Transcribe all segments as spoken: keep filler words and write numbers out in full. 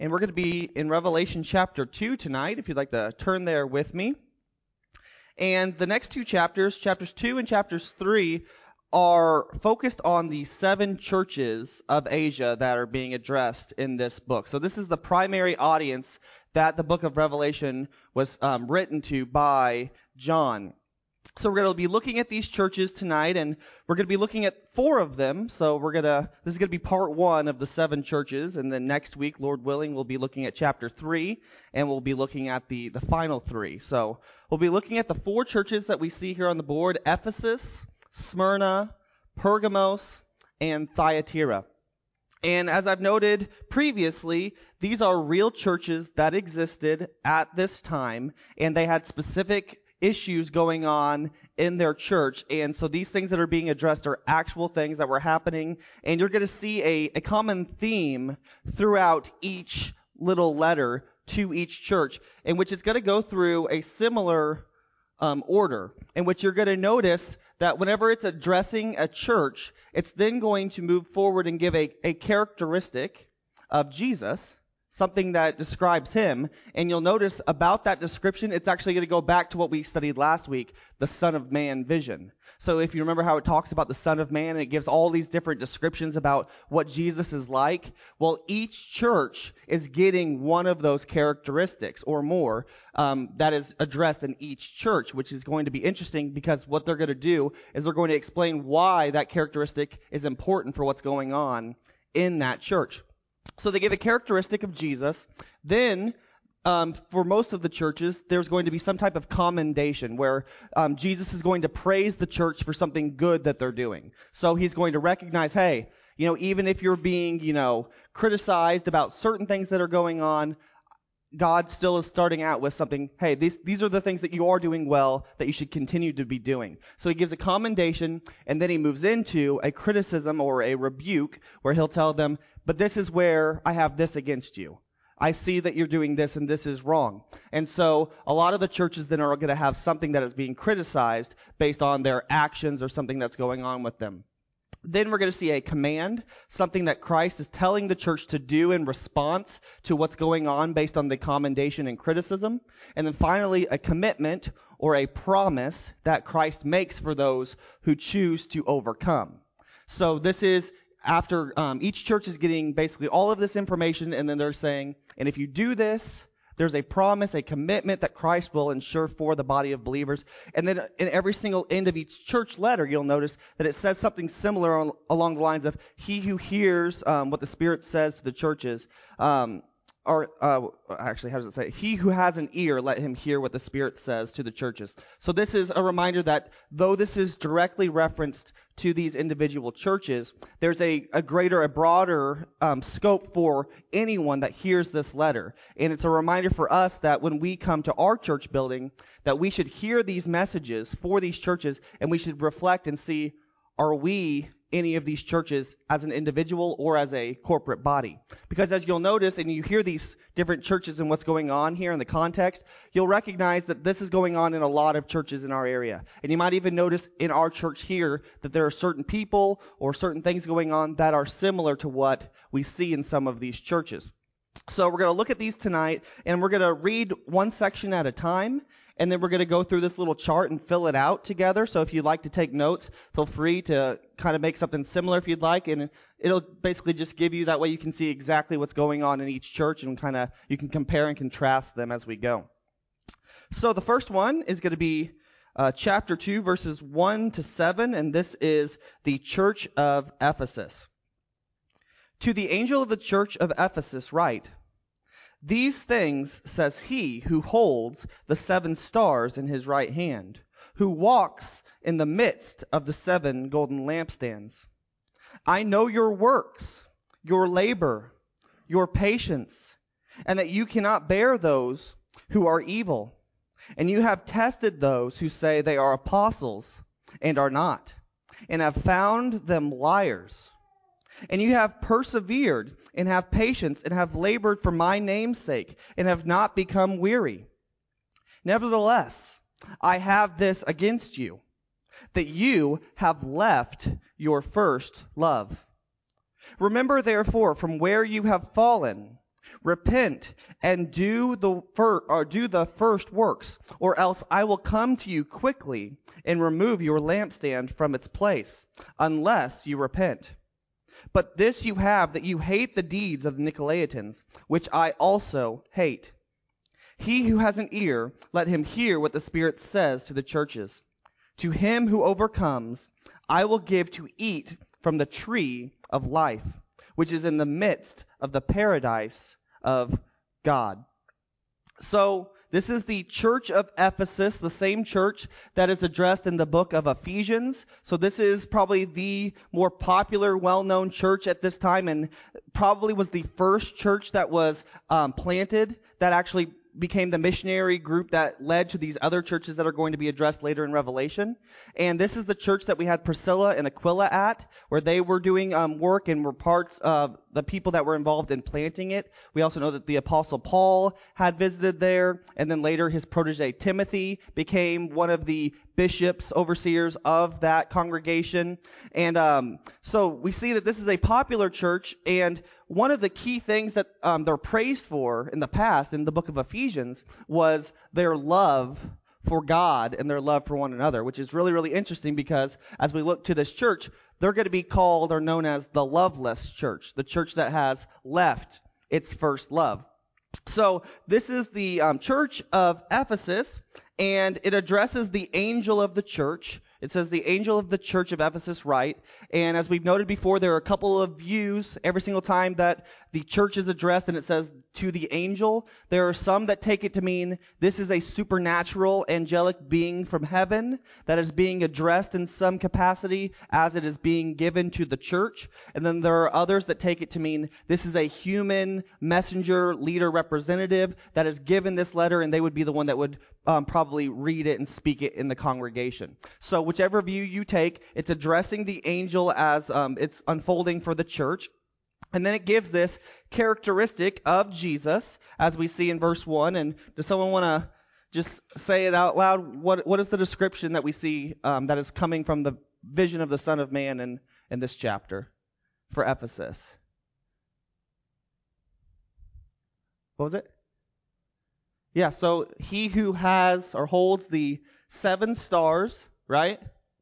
and we're going to be in Revelation chapter two tonight, if you'd like to turn there with me. And the next two chapters, chapters two and chapters three, are focused on the seven churches of Asia that are being addressed in this book. So this is the primary audience that the book of Revelation was um, written to by John. So we're going to be looking at these churches tonight, and we're going to be looking at four of them. So we're going to, this is going to be part one of the seven churches, and then next week, Lord willing, we'll be looking at chapter three, and we'll be looking at the, the final three. So we'll be looking at the four churches that we see here on the board: Ephesus, Smyrna, Pergamos, and Thyatira. And as I've noted previously, these are real churches that existed at this time, and they had specific issues going on in their church. And so these things that are being addressed are actual things that were happening. And you're going to see a, a common theme throughout each little letter to each church, in which it's going to go through a similar um, order, in which you're going to notice that whenever it's addressing a church, it's then going to move forward and give a, a characteristic of Jesus, something that describes him. And you'll notice about that description, it's actually going to go back to what we studied last week, the Son of Man vision. So if you remember how it talks about the Son of Man, and it gives all these different descriptions about what Jesus is like, well, each church is getting one of those characteristics or more um, that is addressed in each church, which is going to be interesting, because what they're going to do is they're going to explain why that characteristic is important for what's going on in that church. So they give a characteristic of Jesus. Then, um, for most of the churches, there's going to be some type of commendation where um, Jesus is going to praise the church for something good that they're doing. So he's going to recognize, hey, you know, even if you're being, you know, criticized about certain things that are going on, God still is starting out with something, hey, these, these are the things that you are doing well that you should continue to be doing. So he gives a commendation, and then he moves into a criticism or a rebuke where he'll tell them, but this is where I have this against you. I see that you're doing this, and this is wrong. And so a lot of the churches then are going to have something that is being criticized based on their actions or something that's going on with them. Then we're going to see a command, something that Christ is telling the church to do in response to what's going on based on the commendation and criticism. And then finally, a commitment or a promise that Christ makes for those who choose to overcome. So this is after um, each church is getting basically all of this information, and then they're saying, and if you do this, there's a promise, a commitment that Christ will ensure for the body of believers. And then in every single end of each church letter, you'll notice that it says something similar on, along the lines of, he who hears um, what the Spirit says to the churches, um, or uh, actually, how does it say? He who has an ear, let him hear what the Spirit says to the churches. So this is a reminder that though this is directly referenced to these individual churches, there's a, a greater, a broader um, scope for anyone that hears this letter. And it's a reminder for us that when we come to our church building, that we should hear these messages for these churches, and we should reflect and see, are we any of these churches as an individual or as a corporate body? Because as you'll notice, and you hear these different churches and what's going on here in the context, you'll recognize that this is going on in a lot of churches in our area. And you might even notice in our church here that there are certain people or certain things going on that are similar to what we see in some of these churches. So we're going to look at these tonight, and we're going to read one section at a time, and then we're going to go through this little chart and fill it out together. So if you'd like to take notes, feel free to kind of make something similar if you'd like, and it'll basically just give you, that way you can see exactly what's going on in each church, and kind of you can compare and contrast them as we go. So the first one is going to be uh, chapter two, verses one to seven, and this is the church of Ephesus. To the angel of the church of Ephesus write, these things says he who holds the seven stars in his right hand, who walks in the midst of the seven golden lampstands. I know your works, your labor, your patience, and that you cannot bear those who are evil. And you have tested those who say they are apostles and are not, and have found them liars. And you have persevered and have patience and have labored for my name's sake and have not become weary. Nevertheless, I have this against you, that you have left your first love. Remember therefore from where you have fallen, Repent and do the fir- or do the first works, or else I will come to you quickly and remove your lampstand from its place, unless you repent. But this you have, that you hate the deeds of the Nicolaitans, which I also hate. He who has an ear, let him hear what the Spirit says to the churches. To him who overcomes, I will give to eat from the tree of life, which is in the midst of the paradise of God. So, this is the church of Ephesus, the same church that is addressed in the book of Ephesians. So this is probably the more popular, well-known church at this time, and probably was the first church that was um, planted that actually became the missionary group that led to these other churches that are going to be addressed later in Revelation. And this is the church that we had Priscilla and Aquila at, where they were doing um, work and were parts of the people that were involved in planting it. We also know that the Apostle Paul had visited there, and then later his protege Timothy became one of the bishops, overseers of that congregation. And um, so we see that this is a popular church, and one of the key things that um, they're praised for in the past in the book of Ephesians was their love for God and their love for one another, which is really, really interesting because as we look to this church, they're going to be called or known as the loveless church, the church that has left its first love. So this is the um, church of Ephesus, and it addresses the angel of the church. It says the angel of the church of Ephesus write. And as we've noted before, there are a couple of views every single time that the church is addressed and it says to the angel. There are some that take it to mean this is a supernatural angelic being from heaven that is being addressed in some capacity as it is being given to the church. And then there are others that take it to mean this is a human messenger, leader, representative that is given this letter, and they would be the one that would um, probably read it and speak it in the congregation. So whichever view you take, it's addressing the angel as um, it's unfolding for the church. And then it gives this characteristic of Jesus, as we see in verse one. And does someone want to just say it out loud? What What is the description that we see um, that is coming from the vision of the Son of Man in, in this chapter for Ephesus? What was it? Yeah, so he who has or holds the seven stars, right?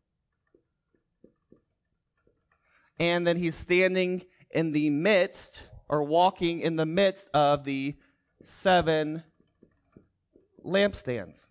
And then he's standing in the midst, or walking in the midst of the seven lampstands.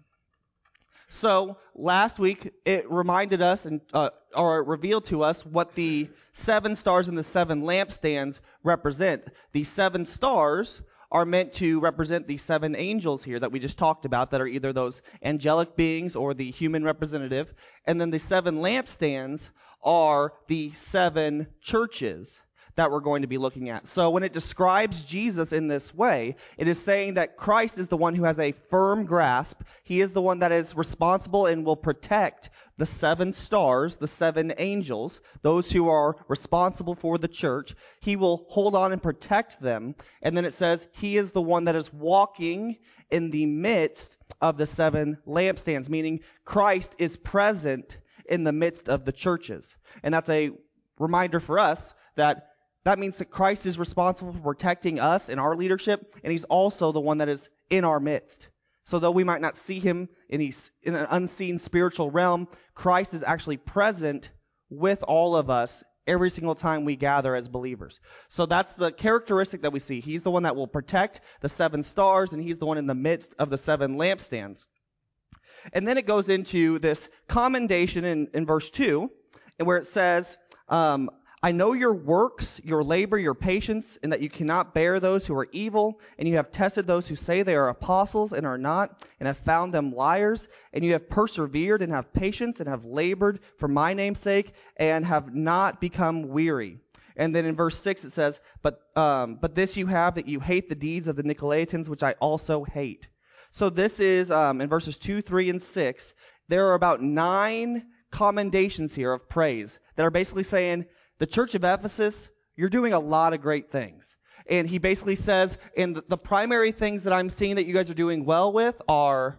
So last week it reminded us, and uh, or it revealed to us what the seven stars and the seven lampstands represent. The seven stars are meant to represent the seven angels here that we just talked about, that are either those angelic beings or the human representative. And then the seven lampstands are the seven churches that we're going to be looking at. So when it describes Jesus in this way, it is saying that Christ is the one who has a firm grasp. He is the one that is responsible and will protect the seven stars, the seven angels, those who are responsible for the church. He will hold on and protect them. And then it says he is the one that is walking in the midst of the seven lampstands, meaning Christ is present in the midst of the churches. And that's a reminder for us that that means that Christ is responsible for protecting us in our leadership, and he's also the one that is in our midst. So though we might not see him and he's in an unseen spiritual realm, Christ is actually present with all of us every single time we gather as believers. So that's the characteristic that we see. He's the one that will protect the seven stars, and he's the one in the midst of the seven lampstands. And then it goes into this commendation in, in verse two, and where it says, um, I know your works, your labor, your patience, and that you cannot bear those who are evil, and you have tested those who say they are apostles and are not, and have found them liars, and you have persevered and have patience and have labored for my name's sake, and have not become weary. And then in verse six it says, but um, but this you have, that you hate the deeds of the Nicolaitans, which I also hate. So this is um, in verses two, three, and six. There are about nine commendations here of praise that are basically saying, the church of Ephesus, you're doing a lot of great things. And he basically says, and the, the primary things that I'm seeing that you guys are doing well with are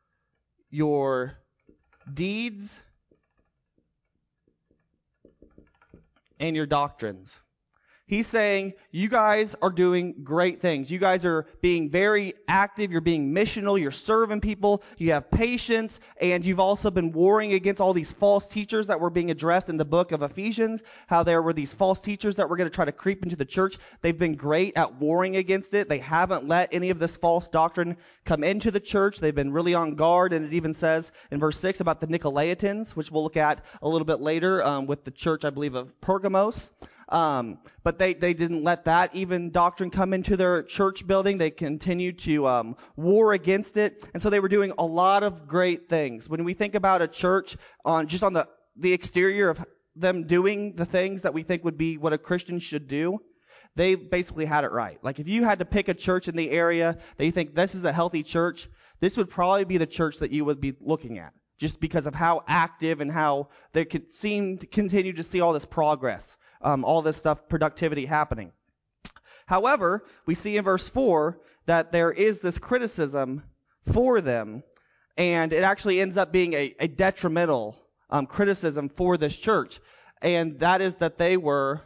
your deeds and your doctrines. He's saying, you guys are doing great things. You guys are being very active. You're being missional. You're serving people. You have patience. And you've also been warring against all these false teachers that were being addressed in the book of Ephesians, how there were these false teachers that were going to try to creep into the church. They've been great at warring against it. They haven't let any of this false doctrine come into the church. They've been really on guard. And it even says in verse six about the Nicolaitans, which we'll look at a little bit later um, with the church, I believe, of Pergamos. Um, but they, they didn't let that even doctrine come into their church building. They continued to um, war against it. And so they were doing a lot of great things. When we think about a church on just on the, the exterior of them doing the things that we think would be what a Christian should do, they basically had it right. Like if you had to pick a church in the area that you think this is a healthy church, this would probably be the church that you would be looking at, just because of how active and how they could seem to continue to see all this progress. Um, all this stuff, productivity happening. However, we see in verse four that there is this criticism for them, and it actually ends up being a, a detrimental um, criticism for this church, and that is that they were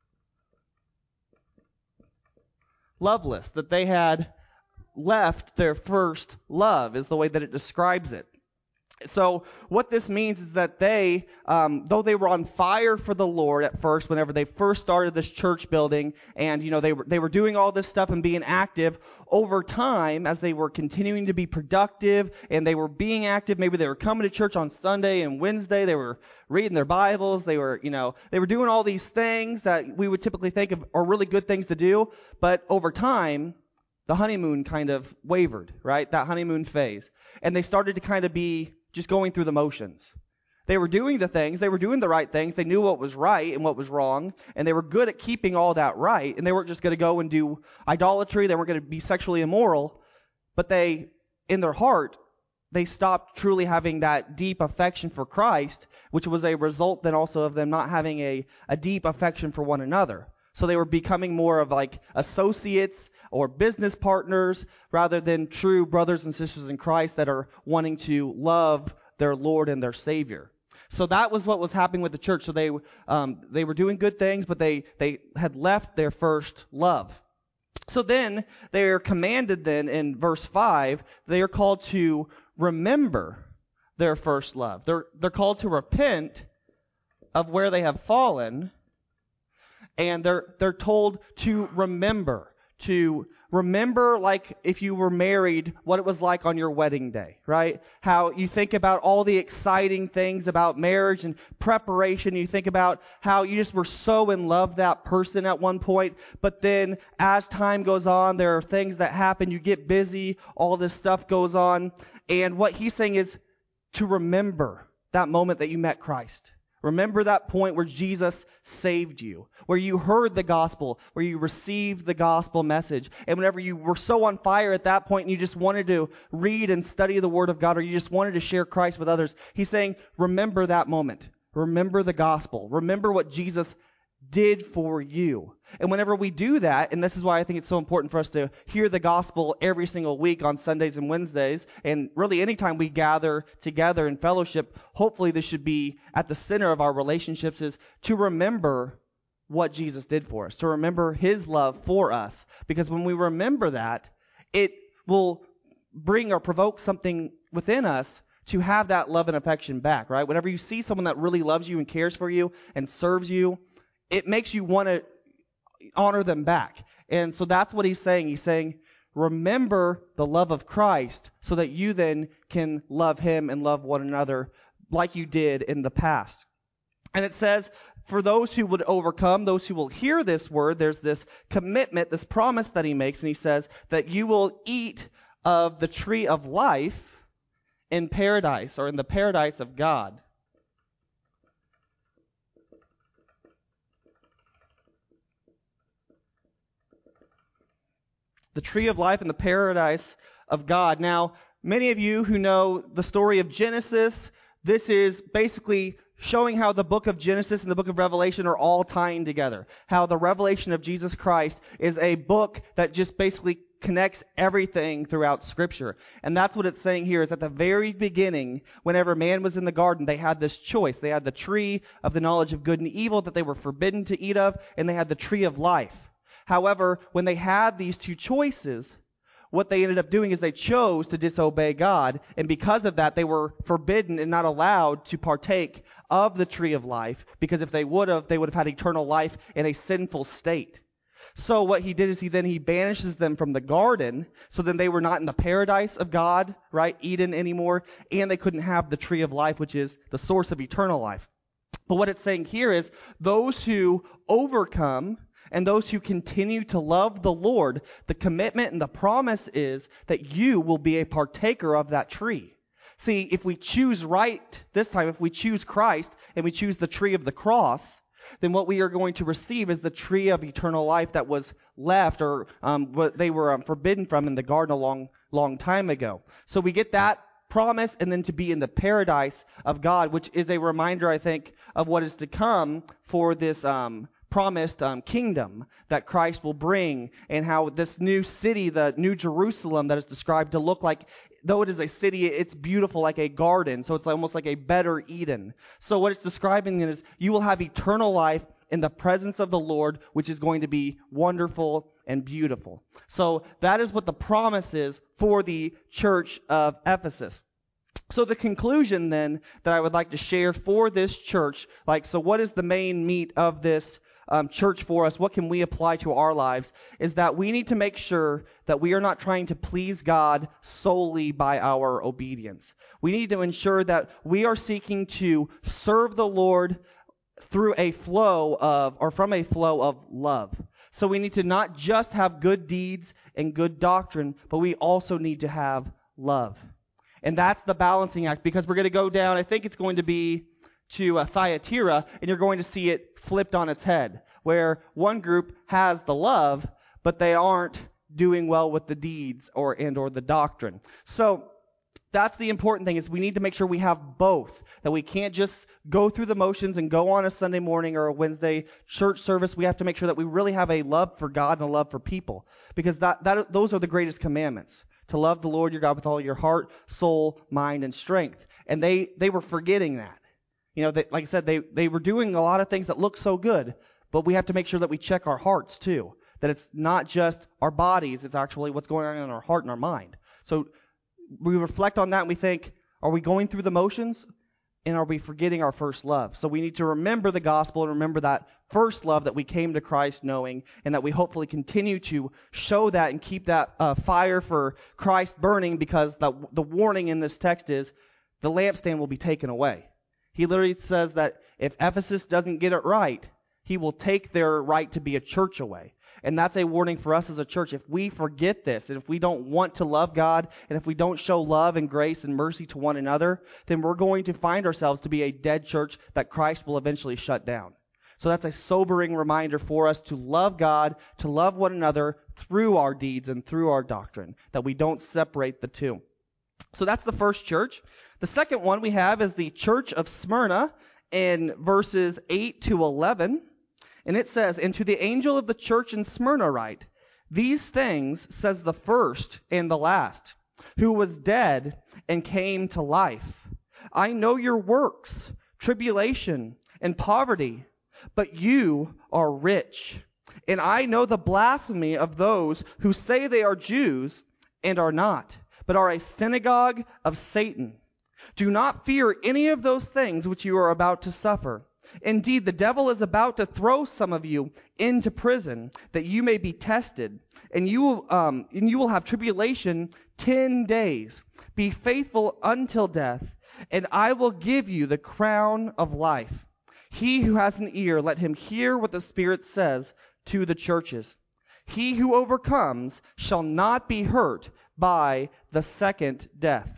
loveless, that they had left their first love, is the way that it describes it. So what this means is that they, um, though they were on fire for the Lord at first, whenever they first started this church building, and you know they were they were doing all this stuff and being active, over time, as they were continuing to be productive and they were being active, maybe they were coming to church on Sunday and Wednesday, they were reading their Bibles, they were you know they were doing all these things that we would typically think of are really good things to do, but over time, the honeymoon kind of wavered, right? That honeymoon phase, and they started to kind of be just going through the motions. They were doing the things, they were doing the right things, they knew what was right and what was wrong, and they were good at keeping all that right, and they weren't just going to go and do idolatry, they weren't going to be sexually immoral, but they, in their heart, they stopped truly having that deep affection for Christ, which was a result then also of them not having a, a deep affection for one another. So they were becoming more of like associates or business partners rather than true brothers and sisters in Christ that are wanting to love their Lord and their Savior. So that was what was happening with the church. So they um, they were doing good things, but they, they had left their first love. So then they are commanded then in verse five, they are called to remember their first love. They're, they're called to repent of where they have fallen, and they're they're told to remember. To remember, like if you were married, what it was like on your wedding day, right? How you think about all the exciting things about marriage and preparation. You think about how you just were so in love with that person at one point, but then as time goes on, there are things that happen. You get busy, all this stuff goes on, and what he's saying is to remember that moment that you met Christ. Remember that point where Jesus saved you, where you heard the gospel, where you received the gospel message. And whenever you were so on fire at that point and you just wanted to read and study the Word of God, or you just wanted to share Christ with others, he's saying, remember that moment. Remember the gospel. Remember what Jesus did for you. And whenever we do that, and this is why I think it's so important for us to hear the gospel every single week on Sundays and Wednesdays, and really anytime we gather together in fellowship, hopefully this should be at the center of our relationships, is to remember what Jesus did for us, to remember his love for us. Because when we remember that, it will bring or provoke something within us to have that love and affection back, right? Whenever you see someone that really loves you and cares for you and serves you, it makes you want to honor them back. And so that's what he's saying. He's saying, remember the love of Christ so that you then can love him and love one another like you did in the past. And it says, for those who would overcome, those who will hear this word, there's this commitment, this promise that he makes. And he says that you will eat of the tree of life in paradise, or in the paradise of God. The tree of life in the paradise of God. Now, many of you who know the story of Genesis, this is basically showing how the book of Genesis and the book of Revelation are all tying together. How the revelation of Jesus Christ is a book that just basically connects everything throughout Scripture. And that's what it's saying here, is at the very beginning, whenever man was in the garden, they had this choice. They had the tree of the knowledge of good and evil that they were forbidden to eat of, and they had the tree of life. However, when they had these two choices, what they ended up doing is they chose to disobey God, and because of that, they were forbidden and not allowed to partake of the tree of life, because if they would have, they would have had eternal life in a sinful state. So what he did is he then he banishes them from the garden, so then they were not in the paradise of God, right, Eden anymore, and they couldn't have the tree of life, which is the source of eternal life. But what it's saying here is those who overcome and those who continue to love the Lord, the commitment and the promise is that you will be a partaker of that tree. See, if we choose right this time, if we choose Christ and we choose the tree of the cross, then what we are going to receive is the tree of eternal life that was left, or um, what they were um, forbidden from in the garden a long, long time ago. So we get that promise, and then to be in the paradise of God, which is a reminder, I think, of what is to come for this um, promised um, kingdom that Christ will bring, and how this new city, the New Jerusalem that is described to look like, though it is a city, it's beautiful like a garden, so it's almost like a better Eden. So what it's describing is you will have eternal life in the presence of the Lord, which is going to be wonderful and beautiful. So that is what the promise is for the church of Ephesus. So the conclusion then that I would like to share for this church, like, so what is the main meat of this Um, church for us, what can we apply to our lives, is that we need to make sure that we are not trying to please God solely by our obedience. We need to ensure that we are seeking to serve the Lord through a flow of, or from a flow of love. So we need to not just have good deeds and good doctrine, but we also need to have love. And that's the balancing act, because we're going to go down, I think it's going to be to uh, Thyatira, and you're going to see it flipped on its head, where one group has the love, but they aren't doing well with the deeds or and or the doctrine. So that's the important thing, is we need to make sure we have both, that we can't just go through the motions and go on a Sunday morning or a Wednesday church service. We have to make sure that we really have a love for God and a love for people, because that, that those are the greatest commandments, to love the Lord your God with all your heart, soul, mind, and strength. And they, they were forgetting that. You know, they, like I said, they, they were doing a lot of things that look so good, but we have to make sure that we check our hearts too, that it's not just our bodies, it's actually what's going on in our heart and our mind. So we reflect on that and we think, are we going through the motions, and are we forgetting our first love? So we need to remember the gospel and remember that first love that we came to Christ knowing, and that we hopefully continue to show that and keep that uh, fire for Christ burning, because the, the warning in this text is the lampstand will be taken away. He literally says that if Ephesus doesn't get it right, he will take their right to be a church away. And that's a warning for us as a church. If we forget this, and if we don't want to love God, and if we don't show love and grace and mercy to one another, then we're going to find ourselves to be a dead church that Christ will eventually shut down. So that's a sobering reminder for us to love God, to love one another through our deeds and through our doctrine, that we don't separate the two. So that's the first church. The second one we have is the church of Smyrna in verses eight to eleven. And it says, "And to the angel of the church in Smyrna write, These things says the first and the last, who was dead and came to life. I know your works, tribulation, and poverty, but you are rich. And I know the blasphemy of those who say they are Jews and are not, but are a synagogue of Satan. Do not fear any of those things which you are about to suffer. Indeed, the devil is about to throw some of you into prison, that you may be tested, and you will, um, and you will have tribulation ten days. Be faithful until death, and I will give you the crown of life. He who has an ear, let him hear what the Spirit says to the churches. He who overcomes shall not be hurt by the second death."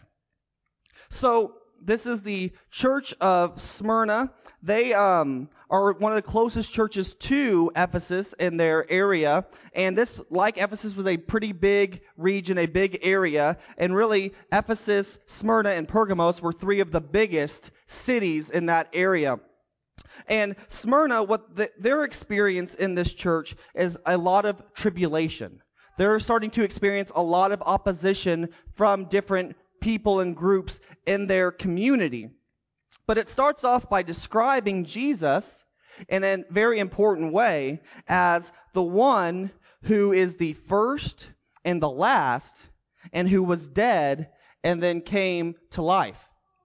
So this is the church of Smyrna. They um, are one of the closest churches to Ephesus in their area. And this, like Ephesus, was a pretty big region, a big area. And really, Ephesus, Smyrna, and Pergamos were three of the biggest cities in that area. And Smyrna, what the, their experience in this church is a lot of tribulation. they're starting to experience a lot of opposition from different people and groups in their community. But it starts off by describing Jesus in a very important way as the one who is the first and the last, and who was dead and then came to life.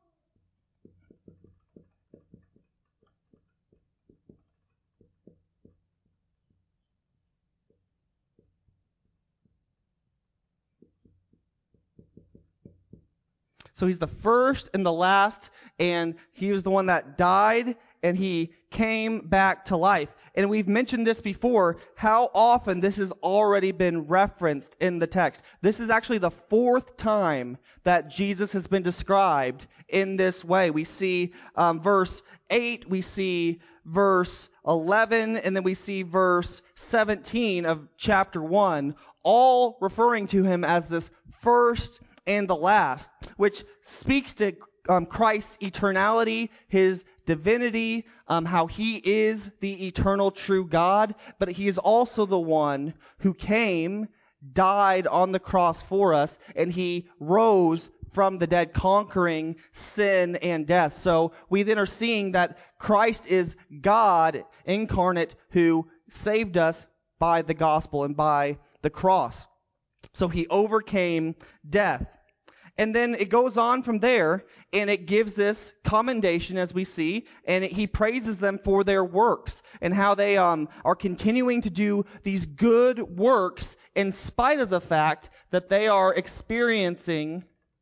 So he's the first and the last, and he was the one that died, and he came back to life. And we've mentioned this before, how often this has already been referenced in the text. This is actually the fourth time that Jesus has been described in this way. We see um, verse eight, we see verse eleven, and then we see verse seventeen of chapter one, all referring to him as this first and the last, which speaks to um, Christ's eternality, his divinity, um, how he is the eternal true God, but he is also the one who came, died on the cross for us, and he rose from the dead, conquering sin and death. So we then are seeing that Christ is God incarnate who saved us by the gospel and by the cross. So he overcame death. And then it goes on from there, and it gives this commendation, as we see, and it, he praises them for their works and how they um, are continuing to do these good works in spite of the fact that they are experiencing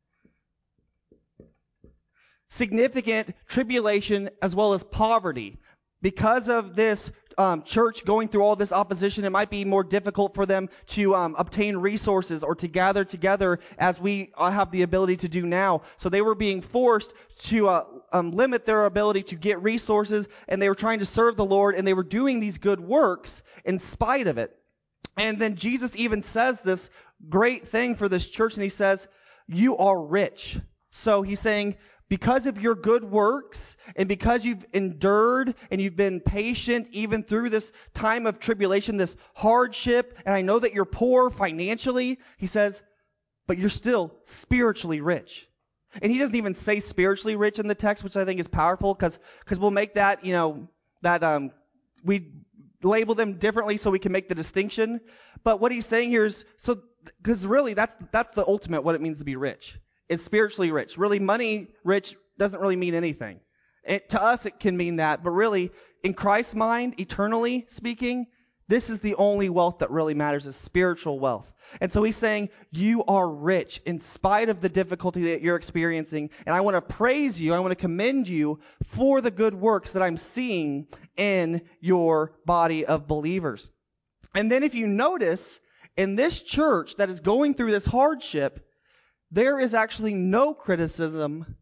significant tribulation as well as poverty. Because of this um, church going through all this opposition, it might be more difficult for them to um, obtain resources or to gather together as we uh, have the ability to do now. So they were being forced to uh, um, limit their ability to get resources, and they were trying to serve the Lord, and they were doing these good works in spite of it. And then Jesus even says this great thing for this church, and he says, "You are rich." So he's saying, because of your good works and because you've endured and you've been patient even through this time of tribulation, this hardship, and I know that you're poor financially, he says, but you're still spiritually rich. And he doesn't even say spiritually rich in the text, which I think is powerful because because we'll make that, you know, that um we label them differently so we can make the distinction. But what he's saying here is, so because really that's that's the ultimate what it means to be rich. Is spiritually rich. Really, money rich doesn't really mean anything. It, to us, it can mean that, but really, in Christ's mind, eternally speaking, this is the only wealth that really matters, is spiritual wealth. And so he's saying, you are rich in spite of the difficulty that you're experiencing, and I want to praise you, I want to commend you for the good works that I'm seeing in your body of believers. And then if you notice, in this church that is going through this hardship, there is actually no criticism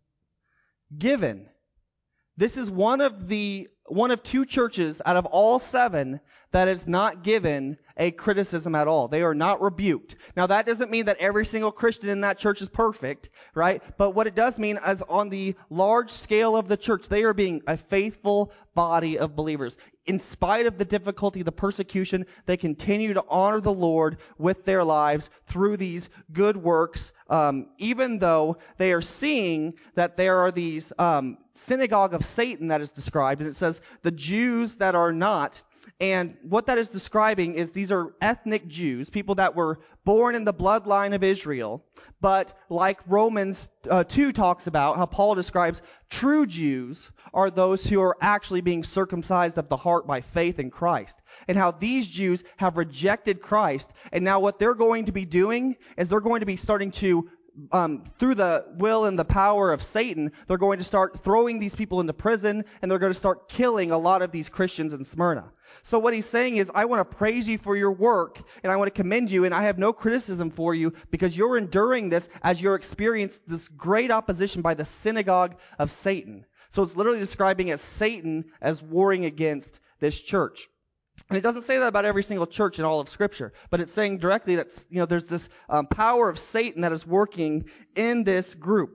given. This is one of the one of two churches out of all seven that is not given a criticism at all. They are not rebuked. Now, that doesn't mean that every single Christian in that church is perfect, right? But what it does mean is on the large scale of the church, they are being a faithful body of believers. In spite of the difficulty, the persecution, they continue to honor the Lord with their lives through these good works, um, even though they are seeing that there are these um, synagogue of Satan that is described, and it says the Jews that are not. And what that is describing is these are ethnic Jews, people that were born in the bloodline of Israel, but like Romans uh, two talks about, how Paul describes true Jews are those who are actually being circumcised of the heart by faith in Christ. And how these Jews have rejected Christ, and now what they're going to be doing is they're going to be starting to Um, through the will and the power of Satan, they're going to start throwing these people into prison, and they're going to start killing a lot of these Christians in Smyrna. So what he's saying is, I want to praise you for your work, and I want to commend you, and I have no criticism for you because you're enduring this as you're experiencing this great opposition by the synagogue of Satan. So it's literally describing as Satan as warring against this church. And it doesn't say that about every single church in all of Scripture, but it's saying directly that, you know, there's this um, power of Satan that is working in this group.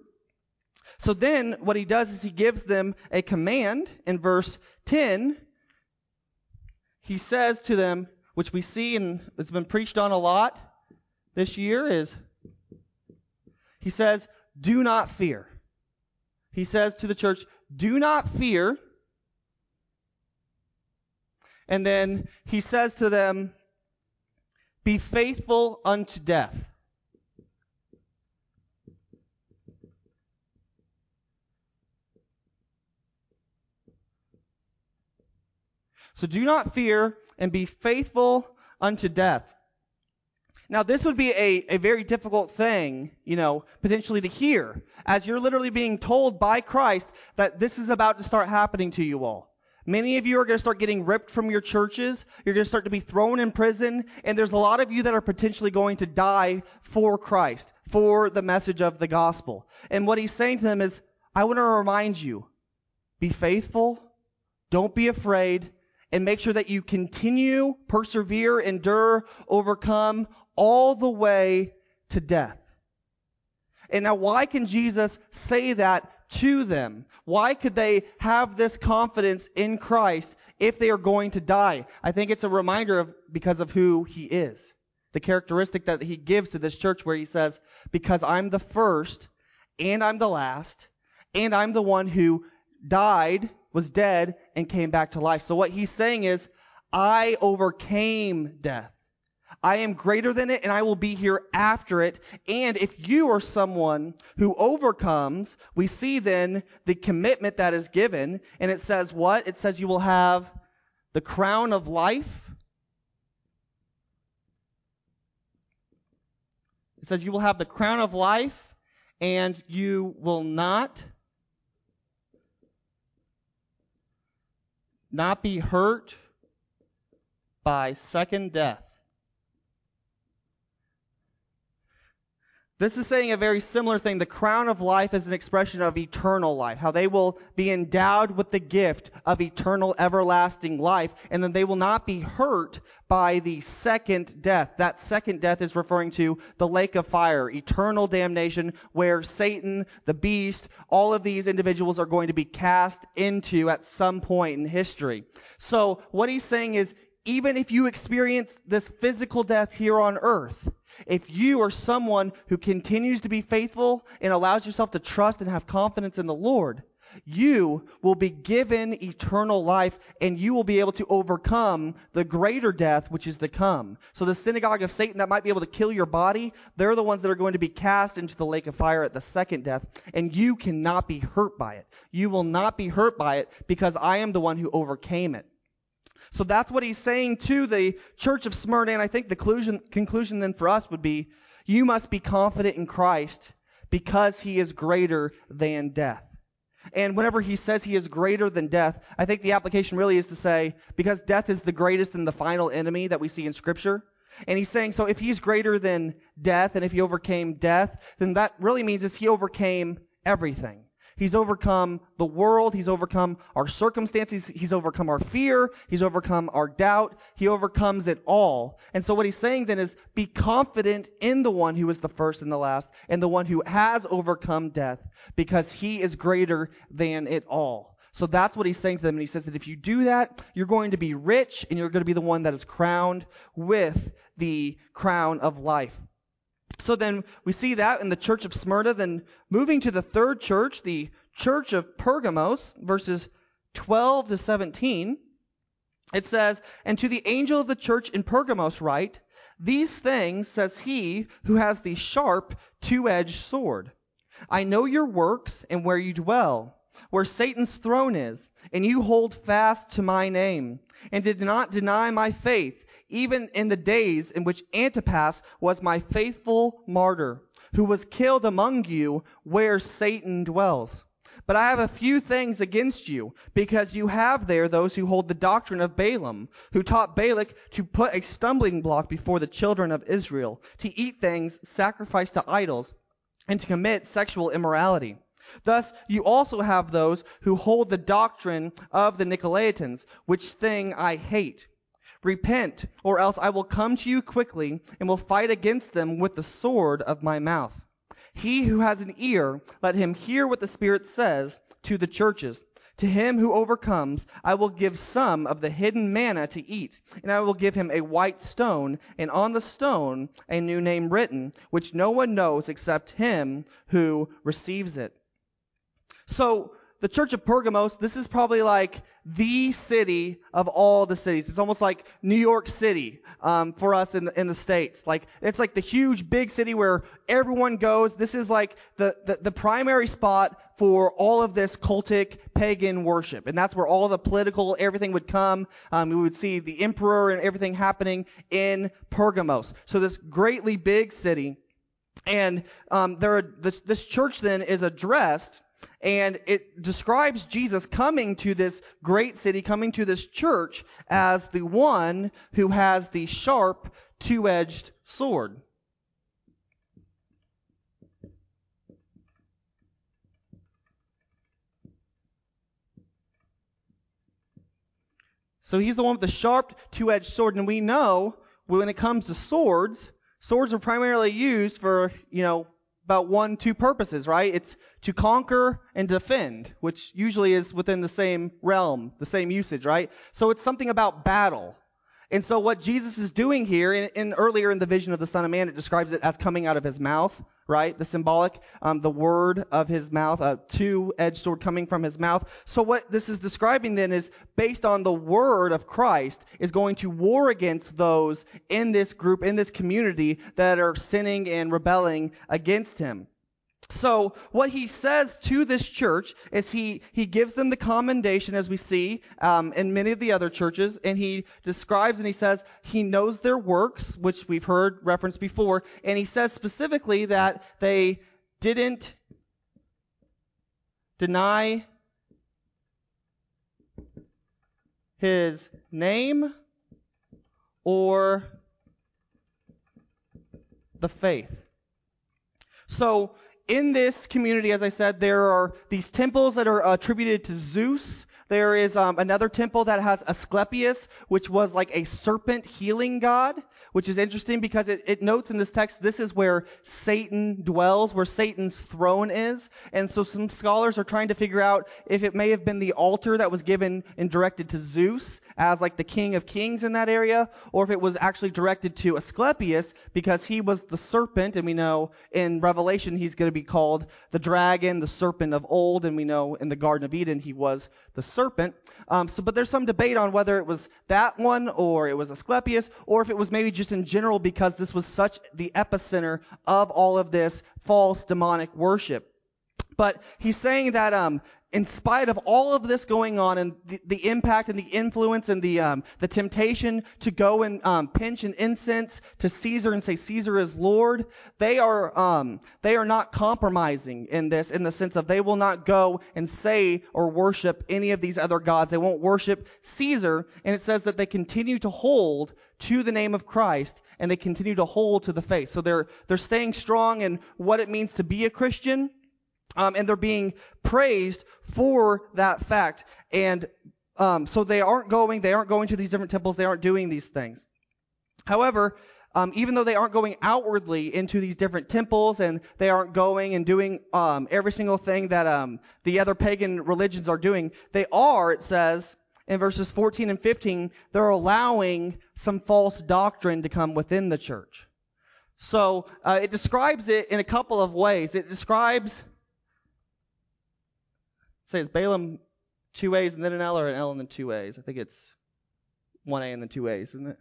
So then what he does is he gives them a command in verse ten. He says to them, which we see and it's been preached on a lot, this year is, he says, do not fear. He says to the church, do not fear. And then he says to them, be faithful unto death. So do not fear and be faithful unto death. Now, this would be a, a very difficult thing, you know, potentially to hear, as you're literally being told by Christ that this is about to start happening to you all. Many of you are going to start getting ripped from your churches. You're going to start to be thrown in prison. And there's a lot of you that are potentially going to die for Christ, for the message of the gospel. And what he's saying to them is, I want to remind you, be faithful, don't be afraid, and make sure that you continue, persevere, endure, overcome all the way to death. And now, why can Jesus say that to them? Why could they have this confidence in Christ if they are going to die? I think it's a reminder of because of who he is. The characteristic that he gives to this church where he says, because I'm the first, and I'm the last, and I'm the one who died, was dead, and came back to life. So what he's saying is, I overcame death. I am greater than it, and I will be here after it. And if you are someone who overcomes, we see then the commitment that is given. And it says what? It says you will have the crown of life. It says you will have the crown of life, and you will not, not be hurt by second death. This is saying a very similar thing. The crown of life is an expression of eternal life, how they will be endowed with the gift of eternal, everlasting life, and then they will not be hurt by the second death. That second death is referring to the lake of fire, eternal damnation, where Satan, the beast, all of these individuals are going to be cast into at some point in history. So what he's saying is, even if you experience this physical death here on earth, if you are someone who continues to be faithful and allows yourself to trust and have confidence in the Lord, you will be given eternal life, and you will be able to overcome the greater death which is to come. So the synagogue of Satan that might be able to kill your body, they're the ones that are going to be cast into the lake of fire at the second death, and you cannot be hurt by it. You will not be hurt by it because I am the one who overcame it. So that's what he's saying to the church of Smyrna, and I think the conclusion, conclusion then for us would be, you must be confident in Christ because he is greater than death. And whenever he says he is greater than death, I think the application really is to say, because death is the greatest and the final enemy that we see in Scripture. And he's saying, so if he's greater than death, and if he overcame death, then that really means is he overcame everything. He's overcome the world. He's overcome our circumstances. He's overcome our fear. He's overcome our doubt. He overcomes it all. And so what he's saying then is be confident in the one who is the first and the last, and the one who has overcome death, because he is greater than it all. So that's what he's saying to them. And he says that if you do that, you're going to be rich, and you're going to be the one that is crowned with the crown of life. So then we see that in the church of Smyrna. Then moving to the third church, the church of Pergamos, verses twelve to seventeen, it says, and to the angel of the church in Pergamos write, these things says he who has the sharp two-edged sword. I know your works and where you dwell, where Satan's throne is, and you hold fast to my name, and did not deny my faith, even in the days in which Antipas was my faithful martyr, who was killed among you where Satan dwells. But I have a few things against you, because you have there those who hold the doctrine of Balaam, who taught Balak to put a stumbling block before the children of Israel, to eat things sacrificed to idols, and to commit sexual immorality. Thus you also have those who hold the doctrine of the Nicolaitans, which thing I hate. Repent, or else I will come to you quickly, and will fight against them with the sword of my mouth. He who has an ear, let him hear what the Spirit says to the churches. To him who overcomes, I will give some of the hidden manna to eat, and I will give him a white stone, and on the stone a new name written, which no one knows except him who receives it. So, the church of Pergamos, this is probably like the city of all the cities. It's almost like New York City um, for us in the, in the States. Like it's like the huge big city where everyone goes. This is like the, the, the primary spot for all of this cultic pagan worship. And that's where all the political, everything would come. Um, we would see the emperor and everything happening in Pergamos. So this greatly big city. And um, there are, this, this church then is addressed, and it describes Jesus coming to this great city, coming to this church as the one who has the sharp, two-edged sword. So he's the one with the sharp, two-edged sword. And we know when it comes to swords, swords are primarily used for, you know, about one, two purposes, right? It's to conquer and defend, which usually is within the same realm, the same usage, right? So it's something about battle. And so what Jesus is doing here, in, in earlier in the vision of the Son of Man, it describes it as coming out of his mouth, right? The symbolic, um, the word of his mouth, a two-edged sword coming from his mouth. So what this is describing then is based on the word of Christ is going to war against those in this group, in this community that are sinning and rebelling against him. So what he says to this church is he, he gives them the commendation, as we see um, in many of the other churches, and he describes and he says he knows their works, which we've heard referenced before, and he says specifically that they didn't deny his name or the faith. So in this community, as I said, there are these temples that are attributed to Zeus. There is um, another temple that has Asclepius, which was like a serpent healing god, which is interesting because it, it notes in this text this is where Satan dwells, where Satan's throne is. And so some scholars are trying to figure out if it may have been the altar that was given and directed to Zeus as like the king of kings in that area, or if it was actually directed to Asclepius because he was the serpent, and we know in Revelation he's going to be called the dragon, the serpent of old, and we know in the Garden of Eden he was the serpent. Um, so, but there's some debate on whether it was that one or it was Asclepius, or if it was maybe just in general because this was such the epicenter of all of this false demonic worship. But he's saying that um, in spite of all of this going on and the, the impact and the influence and the um, the temptation to go and um, pinch an incense to Caesar and say Caesar is Lord, they are um, they are not compromising in this, in the sense of they will not go and say or worship any of these other gods. They won't worship Caesar, and it says that they continue to hold to the name of Christ and they continue to hold to the faith. So they're they're staying strong in what it means to be a Christian. Um, and they're being praised for that fact. And um, so they aren't going, they aren't going to these different temples, they aren't doing these things. However, um, even though they aren't going outwardly into these different temples and they aren't going and doing um, every single thing that um, the other pagan religions are doing, they are, it says in verses fourteen and fifteen, they're allowing some false doctrine to come within the church. So uh, it describes it in a couple of ways. It describes... Say, is Balaam two A's and then an L, or an L and then two A's? I think it's one A and then two A's, isn't it?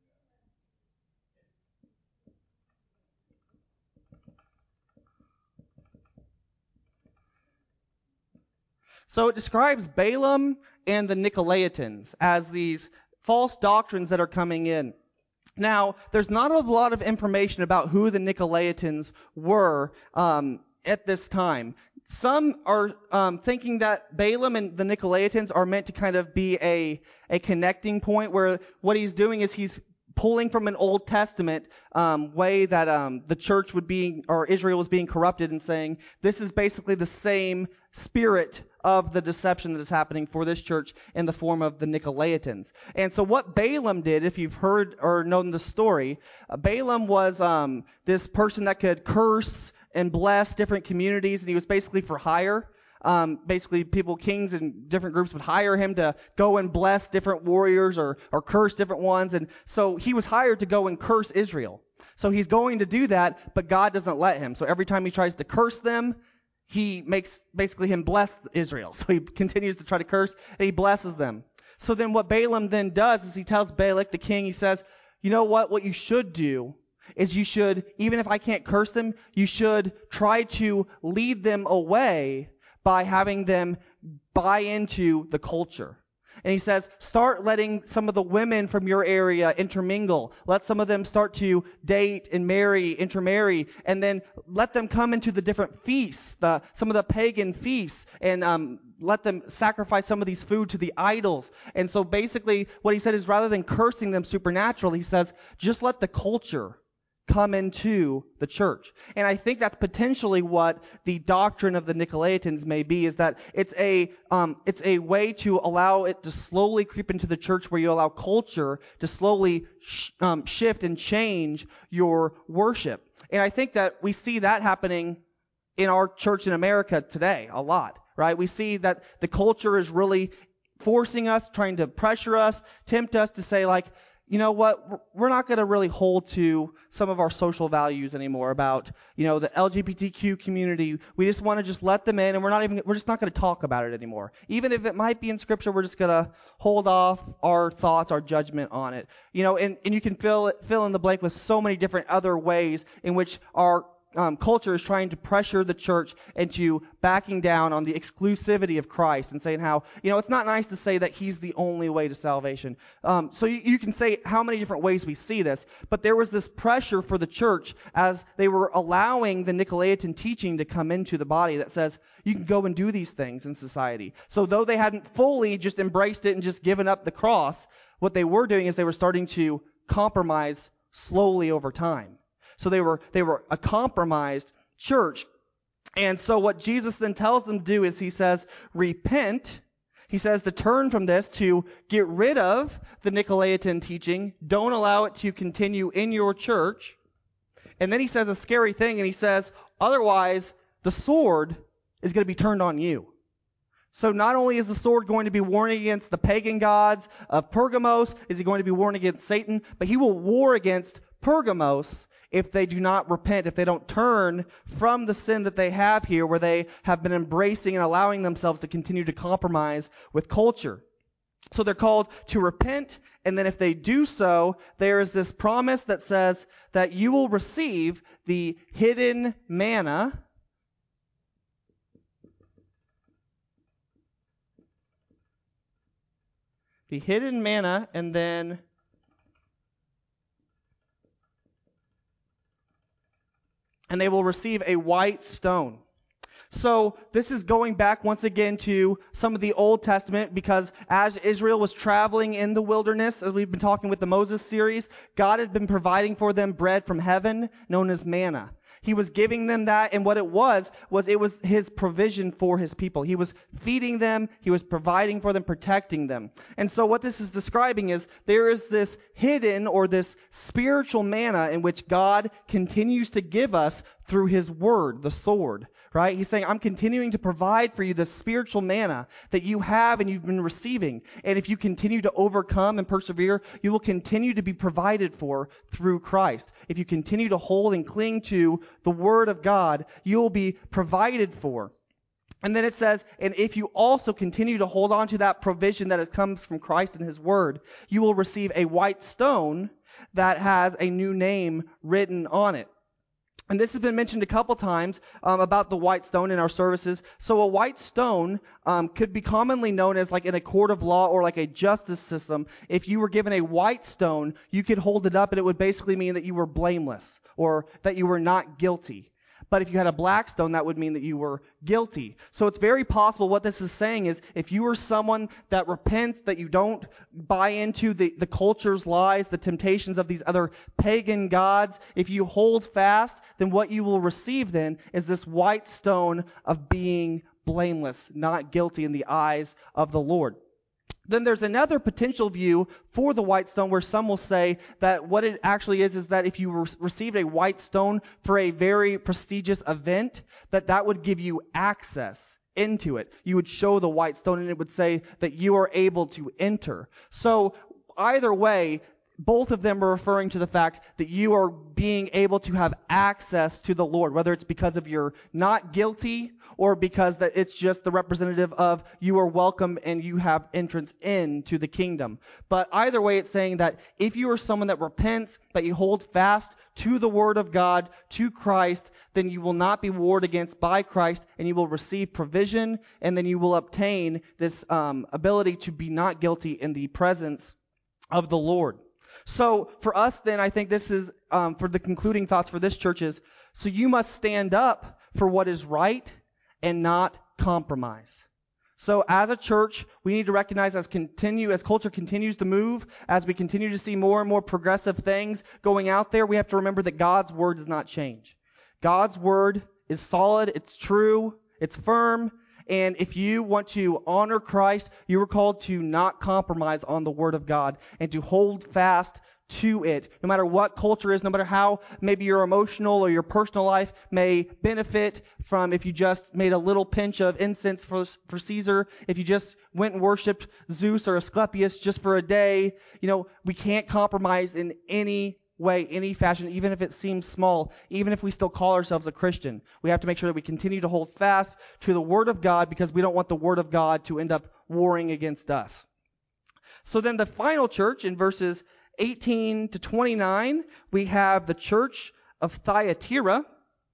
So it describes Balaam and the Nicolaitans as these false doctrines that are coming in. Now, there's not a lot of information about who the Nicolaitans were um, at this time. Some are um, thinking that Balaam and the Nicolaitans are meant to kind of be a, a connecting point where what he's doing is he's pulling from an Old Testament um, way that um, the church would be, or Israel was being corrupted, and saying this is basically the same spirit of the deception that is happening for this church in the form of the Nicolaitans. And so what Balaam did, if you've heard or known the story, uh, Balaam was um, this person that could curse and bless different communities, and he was basically for hire. um, basically people, kings and different groups would hire him to go and bless different warriors or, or curse different ones. And so he was hired to go and curse Israel. So he's going to do that, but God doesn't let him. So every time he tries to curse them, he makes basically him bless Israel. So he continues to try to curse, and he blesses them. So then what Balaam then does is he tells Balak, the king, he says, you know what, what you should do is you should, even if I can't curse them, you should try to lead them away by having them buy into the culture. And he says, start letting some of the women from your area intermingle. Let some of them start to date and marry, intermarry, and then let them come into the different feasts, the, some of the pagan feasts, and um, let them sacrifice some of these food to the idols. And so basically what he said is rather than cursing them supernaturally, he says, just let the culture come into the church. And I think that's potentially what the doctrine of the Nicolaitans may be, is that it's a um, it's a way to allow it to slowly creep into the church, where you allow culture to slowly sh- um, shift and change your worship. And I think that we see that happening in our church in America today a lot, right? We see that the culture is really forcing us, trying to pressure us, tempt us to say, like, you know what, we're not going to really hold to some of our social values anymore about, you know, the L G B T Q community. We just want to just let them in, and we're not even, we're just not going to talk about it anymore. Even if it might be in Scripture, we're just going to hold off our thoughts, our judgment on it. You know, and, and you can fill it, fill in the blank with so many different other ways in which our Um, culture is trying to pressure the church into backing down on the exclusivity of Christ and saying how, you know, it's not nice to say that he's the only way to salvation. Um, so you, you can say how many different ways we see this, but there was this pressure for the church as they were allowing the Nicolaitan teaching to come into the body that says you can go and do these things in society. So though they hadn't fully just embraced it and just given up the cross, what they were doing is they were starting to compromise slowly over time. So they were they were a compromised church. And so what Jesus then tells them to do is he says, repent. He says to turn from this, to get rid of the Nicolaitan teaching. Don't allow it to continue in your church. And then he says a scary thing, and he says, otherwise the sword is going to be turned on you. So not only is the sword going to be warring against the pagan gods of Pergamos, is he going to be warring against Satan, but he will war against Pergamos if they do not repent, if they don't turn from the sin that they have here, where they have been embracing and allowing themselves to continue to compromise with culture. So they're called to repent, and then if they do so, there is this promise that says that you will receive the hidden manna. The hidden manna, and then and they will receive a white stone. So this is going back once again to some of the Old Testament, because as Israel was traveling in the wilderness, as we've been talking with the Moses series, God had been providing for them bread from heaven known as manna. He was giving them that, and what it was, was it was his provision for his people. He was feeding them, he was providing for them, protecting them. And so what this is describing is there is this hidden or this spiritual manna in which God continues to give us through his word, the sword, right? He's saying, I'm continuing to provide for you the spiritual manna that you have and you've been receiving. And if you continue to overcome and persevere, you will continue to be provided for through Christ. If you continue to hold and cling to the word of God, you will be provided for. And then it says, and if you also continue to hold on to that provision that comes from Christ and his word, you will receive a white stone that has a new name written on it. And this has been mentioned a couple times um, about the white stone in our services. So a white stone um, could be commonly known as, like in a court of law or like a justice system. If you were given a white stone, you could hold it up and it would basically mean that you were blameless or that you were not guilty. But if you had a black stone, that would mean that you were guilty. So it's very possible what this is saying is if you are someone that repents, that you don't buy into the, the culture's lies, the temptations of these other pagan gods, if you hold fast, then what you will receive then is this white stone of being blameless, not guilty in the eyes of the Lord. Then there's another potential view for the white stone where some will say that what it actually is is that if you re- received a white stone for a very prestigious event, that that would give you access into it. You would show the white stone, and it would say that you are able to enter. So either way, both of them are referring to the fact that you are being able to have access to the Lord, whether it's because of you're not guilty or because that it's just the representative of you are welcome and you have entrance into the kingdom. But either way, it's saying that if you are someone that repents, that you hold fast to the Word of God, to Christ, then you will not be warred against by Christ, and you will receive provision, and then you will obtain this um, ability to be not guilty in the presence of the Lord. So for us then, I think this is, um, for the concluding thoughts for this church is, so you must stand up for what is right and not compromise. So as a church, we need to recognize as continue, as culture continues to move, as we continue to see more and more progressive things going out there, we have to remember that God's word does not change. God's word is solid, it's true, it's firm, and if you want to honor Christ, you are called to not compromise on the Word of God and to hold fast to it. No matter what culture is, no matter how maybe your emotional or your personal life may benefit from if you just made a little pinch of incense for, for Caesar, if you just went and worshipped Zeus or Asclepius just for a day, you know, we can't compromise in any way, any fashion, even if it seems small, even if we still call ourselves a Christian. We have to make sure that we continue to hold fast to the Word of God because we don't want the Word of God to end up warring against us. So then the final church in verses eighteen to twenty-nine, we have the church of Thyatira.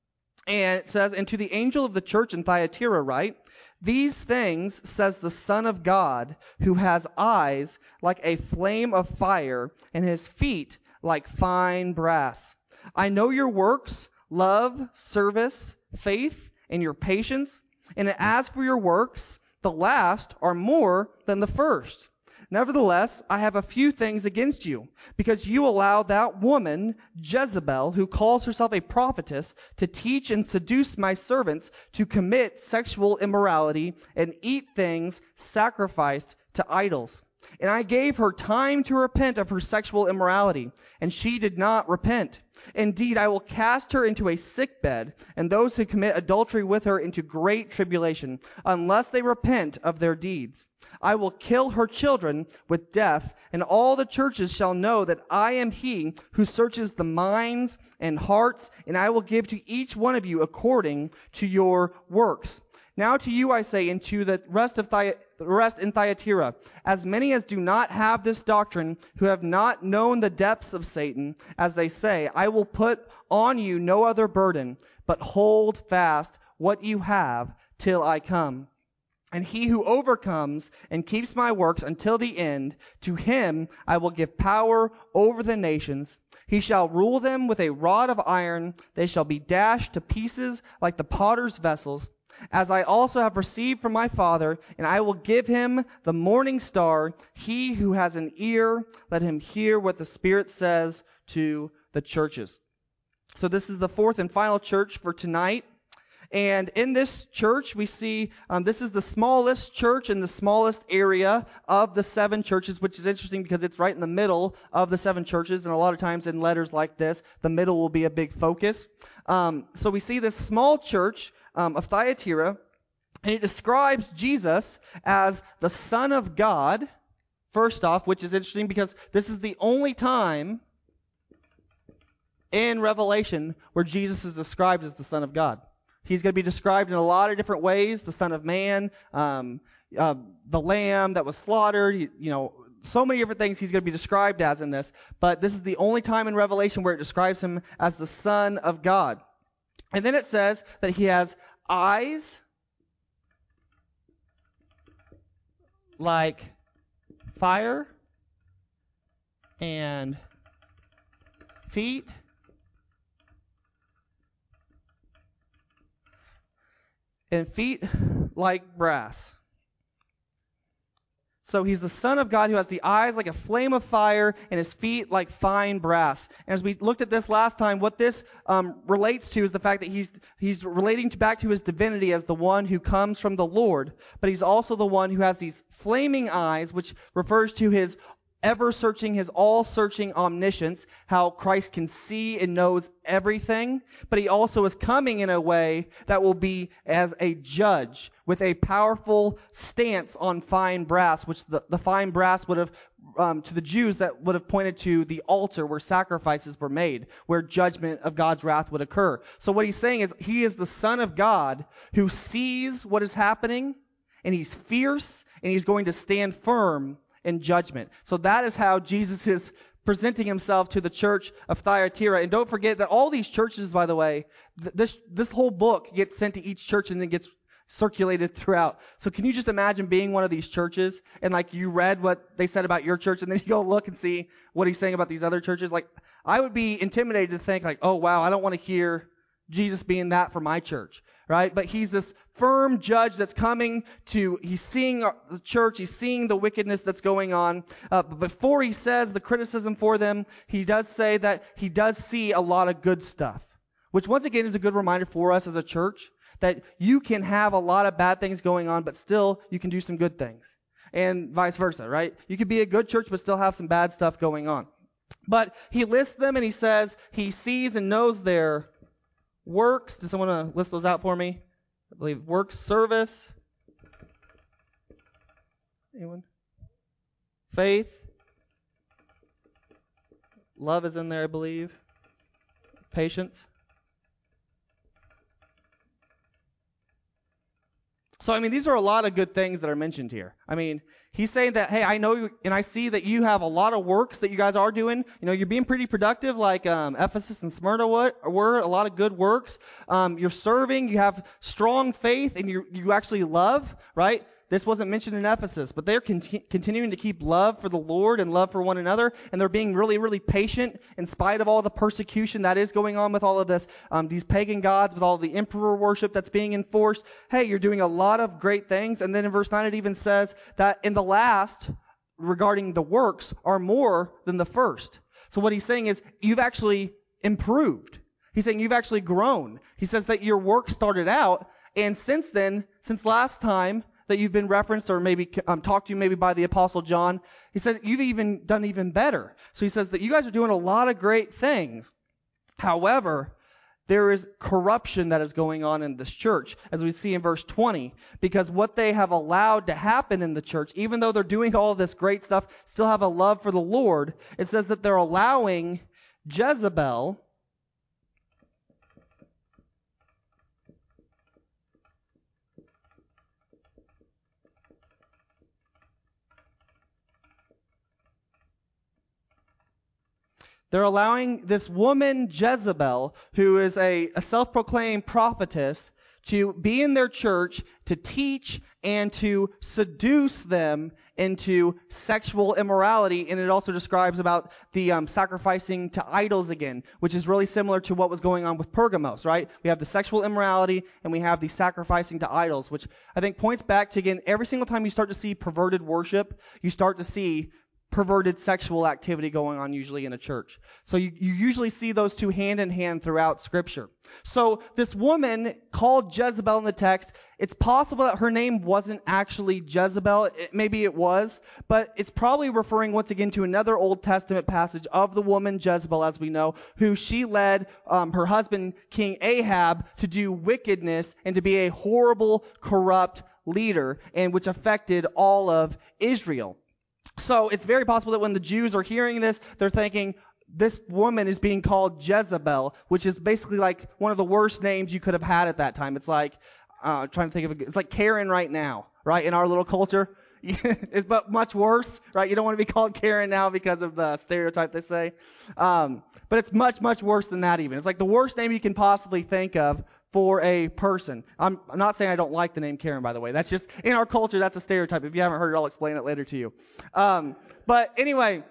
And it says, and to the angel of the church in Thyatira write, these things says the Son of God, who has eyes like a flame of fire and his feet like fine brass. I know your works, love, service, faith, and your patience. And as for your works, the last are more than the first. Nevertheless, I have a few things against you, because you allow that woman, Jezebel, who calls herself a prophetess, to teach and seduce my servants to commit sexual immorality and eat things sacrificed to idols. And I gave her time to repent of her sexual immorality, and she did not repent. Indeed, I will cast her into a sickbed, and those who commit adultery with her into great tribulation, unless they repent of their deeds. I will kill her children with death, and all the churches shall know that I am he who searches the minds and hearts, and I will give to each one of you according to your works. Now to you I say, and to the rest of Thy- the rest in Thyatira, as many as do not have this doctrine, who have not known the depths of Satan, as they say, I will put on you no other burden, but hold fast what you have till I come. And he who overcomes and keeps my works until the end, to him I will give power over the nations. He shall rule them with a rod of iron. They shall be dashed to pieces like the potter's vessels. As I also have received from my Father, and I will give him the morning star. He who has an ear, let him hear what the Spirit says to the churches. So this is the fourth and final church for tonight. And in this church, we see um, this is the smallest church in the smallest area of the seven churches, which is interesting because it's right in the middle of the seven churches. And a lot of times in letters like this, the middle will be a big focus. Um, so we see this small church um, of Thyatira, and it describes Jesus as the Son of God, first off, which is interesting because this is the only time in Revelation where Jesus is described as the Son of God. He's going to be described in a lot of different ways, the Son of Man, um, uh, the Lamb that was slaughtered, you, you know, so many different things he's going to be described as in this. But this is the only time in Revelation where it describes him as the Son of God. And then it says that he has eyes like fire and feet and feet like brass. So he's the Son of God who has the eyes like a flame of fire and his feet like fine brass. And as we looked at this last time, what this um, relates to is the fact that he's he's relating to back to his divinity as the one who comes from the Lord, but he's also the one who has these flaming eyes, which refers to his ever-searching, his all-searching omniscience, how Christ can see and knows everything, but he also is coming in a way that will be as a judge with a powerful stance on fine brass, which the, the fine brass would have, um, to the Jews, that would have pointed to the altar where sacrifices were made, where judgment of God's wrath would occur. So what he's saying is he is the Son of God who sees what is happening, and he's fierce, and he's going to stand firm in judgment. So that is how Jesus is presenting himself to the church of Thyatira. And don't forget that all these churches, by the way, th- this this whole book gets sent to each church and then gets circulated throughout. So can you just imagine being one of these churches and like you read what they said about your church and then you go look and see what he's saying about these other churches? Like, I would be intimidated to think like, oh wow, I don't want to hear Jesus being that for my church, right? But he's this firm judge that's coming to, he's seeing the church, he's seeing the wickedness that's going on. Uh, but before he says the criticism for them, he does say that he does see a lot of good stuff, which once again is a good reminder for us as a church that you can have a lot of bad things going on, but still you can do some good things. And vice versa, right? You could be a good church, but still have some bad stuff going on. But he lists them and he says he sees and knows their works. Does someone want to list those out for me? I believe works, service. Anyone? Faith. Love is in there, I believe. Patience. So, I mean, these are a lot of good things that are mentioned here. I mean, he's saying that, hey, I know you, and I see that you have a lot of works that you guys are doing. You know, you're being pretty productive, like um, Ephesus and Smyrna were, a lot of good works. Um, you're serving, you have strong faith, and you you actually love, right? This wasn't mentioned in Ephesus, but they're conti- continuing to keep love for the Lord and love for one another, and they're being really, really patient in spite of all the persecution that is going on with all of this, um, these pagan gods, with all the emperor worship that's being enforced. Hey, you're doing a lot of great things. And then in verse nine it even says that in the last, regarding the works, are more than the first. So what he's saying is you've actually improved. He's saying you've actually grown. He says that your work started out, and since then, since last time that you've been referenced or maybe um, talked to maybe by the Apostle John, he said you've even done even better. So he says that you guys are doing a lot of great things. However, there is corruption that is going on in this church, as we see in verse twenty, because what they have allowed to happen in the church, even though they're doing all this great stuff, still have a love for the Lord, it says that they're allowing Jezebel, They're allowing this woman, Jezebel, who is a, a self-proclaimed prophetess, to be in their church, to teach and to seduce them into sexual immorality. And it also describes about the um, sacrificing to idols again, which is really similar to what was going on with Pergamos, right? We have the sexual immorality and we have the sacrificing to idols, which I think points back to, again, every single time you start to see perverted worship, you start to see perverted sexual activity going on usually in a church. So you, you usually see those two hand in hand throughout Scripture. So this woman called Jezebel in the text, it's possible that her name wasn't actually Jezebel. It, maybe it was, but it's probably referring once again to another Old Testament passage of the woman Jezebel, as we know, who she led um, her husband, King Ahab, to do wickedness and to be a horrible, corrupt leader, and which affected all of Israel. So it's very possible that when the Jews are hearing this, they're thinking, this woman is being called Jezebel, which is basically like one of the worst names you could have had at that time. It's like, uh, trying to think of it, it's like Karen right now, right, in our little culture. It's but much worse, right? You don't want to be called Karen now because of the stereotype they say. Um, but it's much, much worse than that even. It's like the worst name you can possibly think of for a person. I'm, I'm not saying I don't like the name Karen, by the way. That's just, in our culture, that's a stereotype. If you haven't heard it, I'll explain it later to you. Um, but anyway,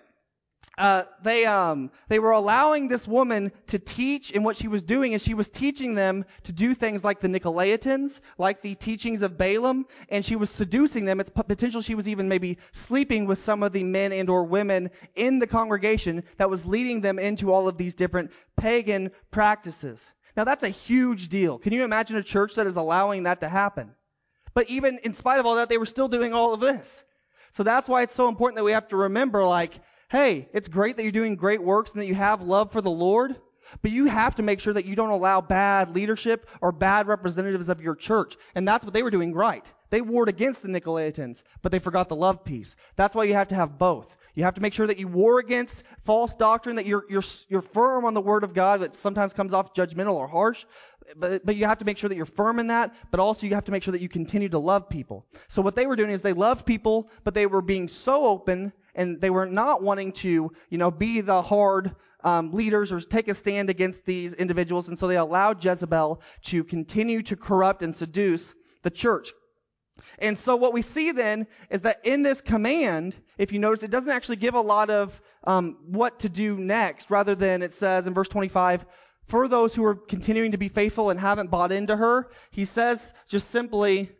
uh, they, um, they were allowing this woman to teach, and what she was doing is she was teaching them to do things like the Nicolaitans, like the teachings of Balaam, and she was seducing them. It's potential she was even maybe sleeping with some of the men and or women in the congregation that was leading them into all of these different pagan practices. Now, that's a huge deal. Can you imagine a church that is allowing that to happen? But even in spite of all that, they were still doing all of this. So that's why it's so important that we have to remember, like, hey, it's great that you're doing great works and that you have love for the Lord, but you have to make sure that you don't allow bad leadership or bad representatives of your church. And that's what they were doing right. They warred against the Nicolaitans, but they forgot the love piece. That's why you have to have both. You have to make sure that you war against false doctrine, that you're you're you're firm on the Word of God, that sometimes comes off judgmental or harsh, but but you have to make sure that you're firm in that, but also you have to make sure that you continue to love people. So what they were doing is they loved people, but they were being so open, and they were not wanting to, you know, be the hard um, leaders or take a stand against these individuals, and so they allowed Jezebel to continue to corrupt and seduce the church. And so what we see then is that in this command, if you notice, it doesn't actually give a lot of um, what to do next. Rather than it says in verse twenty-five, for those who are continuing to be faithful and haven't bought into her, he says just simply,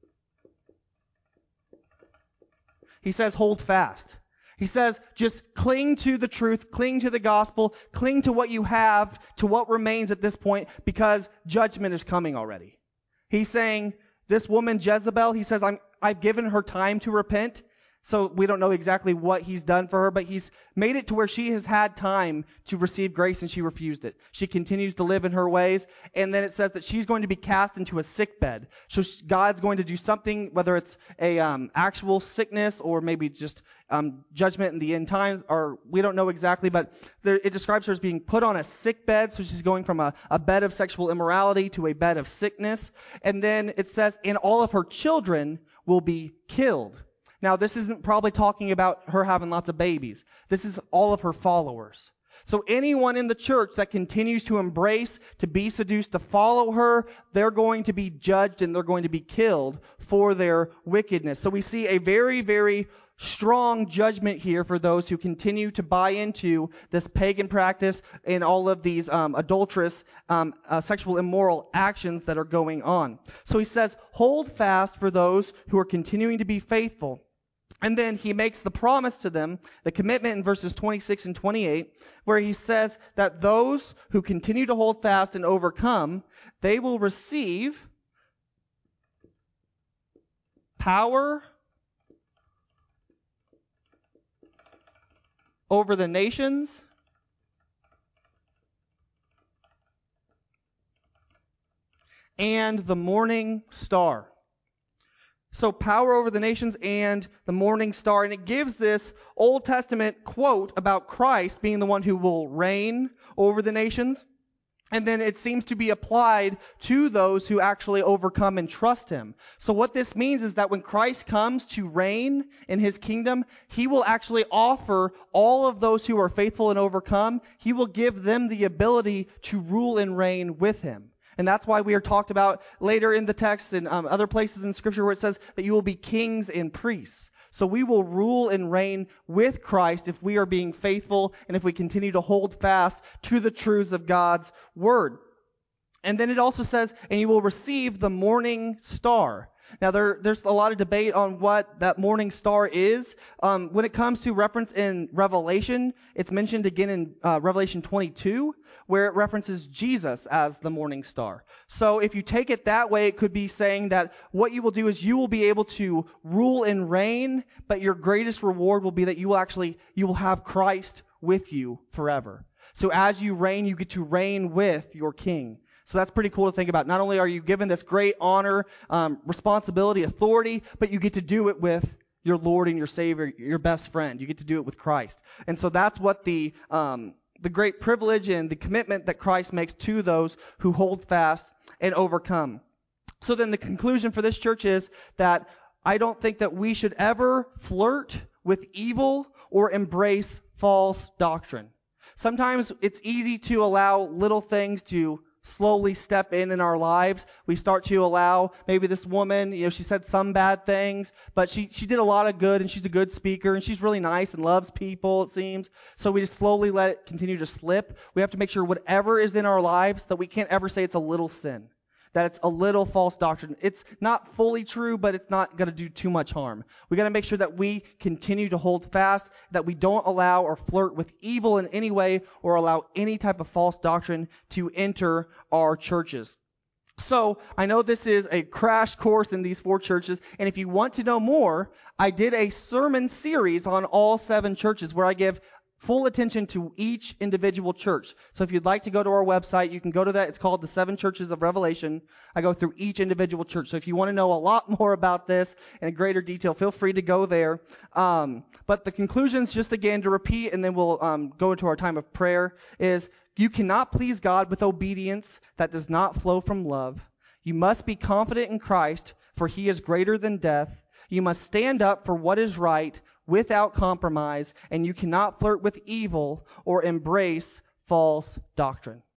he says hold fast. He says just cling to the truth, cling to the gospel, cling to what you have, to what remains at this point, because judgment is coming already. He's saying, this woman Jezebel, he says, I'm, I've given her time to repent. So we don't know exactly what he's done for her, but he's made it to where she has had time to receive grace and she refused it. She continues to live in her ways. And then it says that she's going to be cast into a sick bed. So God's going to do something, whether it's a um, actual sickness or maybe just um, judgment in the end times, or we don't know exactly, but there, it describes her as being put on a sick bed. So she's going from a, a bed of sexual immorality to a bed of sickness. And then it says, and all of her children will be killed. Now, this isn't probably talking about her having lots of babies. This is all of her followers. So anyone in the church that continues to embrace, to be seduced, to follow her, they're going to be judged and they're going to be killed for their wickedness. So we see a very, very strong judgment here for those who continue to buy into this pagan practice and all of these um, adulterous, um, uh, sexual immoral actions that are going on. So he says, hold fast for those who are continuing to be faithful. And then he makes the promise to them, the commitment in verses twenty-six and twenty-eight, where he says that those who continue to hold fast and overcome, they will receive power over the nations and the morning star. So power over the nations and the morning star. And it gives this Old Testament quote about Christ being the one who will reign over the nations. And then it seems to be applied to those who actually overcome and trust him. So what this means is that when Christ comes to reign in his kingdom, he will actually offer all of those who are faithful and overcome, he will give them the ability to rule and reign with him. And that's why we are talked about later in the text and um, other places in Scripture where it says that you will be kings and priests. So we will rule and reign with Christ if we are being faithful and if we continue to hold fast to the truths of God's Word. And then it also says, and you will receive the morning star. Now, there, there's a lot of debate on what that morning star is. Um, when it comes to reference in Revelation, it's mentioned again in uh, Revelation twenty-two, where it references Jesus as the morning star. So if you take it that way, it could be saying that what you will do is you will be able to rule and reign, but your greatest reward will be that you will actually, you will have Christ with you forever. So as you reign, you get to reign with your king. So that's pretty cool to think about. Not only are you given this great honor, um, responsibility, authority, but you get to do it with your Lord and your Savior, your best friend. You get to do it with Christ. And so that's what the um, the great privilege and the commitment that Christ makes to those who hold fast and overcome. So then the conclusion for this church is that I don't think that we should ever flirt with evil or embrace false doctrine. Sometimes it's easy to allow little things to slowly step in in our lives. We start to allow maybe this woman, you know, she said some bad things, but she, she did a lot of good and she's a good speaker and she's really nice and loves people, it seems. So we just slowly let it continue to slip. We have to make sure whatever is in our lives that we can't ever say it's a little sin, that it's a little false doctrine. It's not fully true, but it's not going to do too much harm. We got to make sure that we continue to hold fast, that we don't allow or flirt with evil in any way or allow any type of false doctrine to enter our churches. So I know this is a crash course in these four churches, and if you want to know more, I did a sermon series on all seven churches where I give full attention to each individual church. So if you'd like to go to our website, you can go to that. It's called The Seven Churches of Revelation. I go through each individual church. So if you want to know a lot more about this in greater detail, feel free to go there. Um, but the conclusions, just again to repeat, and then we'll um, go into our time of prayer, is you cannot please God with obedience that does not flow from love. You must be confident in Christ, for he is greater than death. You must stand up for what is right without compromise, and you cannot flirt with evil or embrace false doctrine.